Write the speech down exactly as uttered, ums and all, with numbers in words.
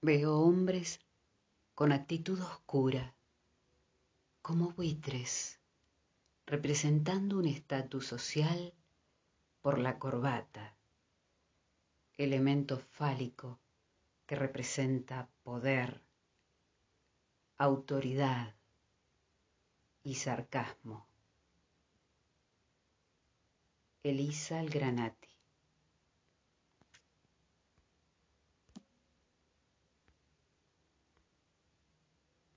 Veo hombres con actitud oscura, como buitres, representando un estatus social por la corbata, elemento fálico que representa poder, autoridad y sarcasmo. Elisa Algranati.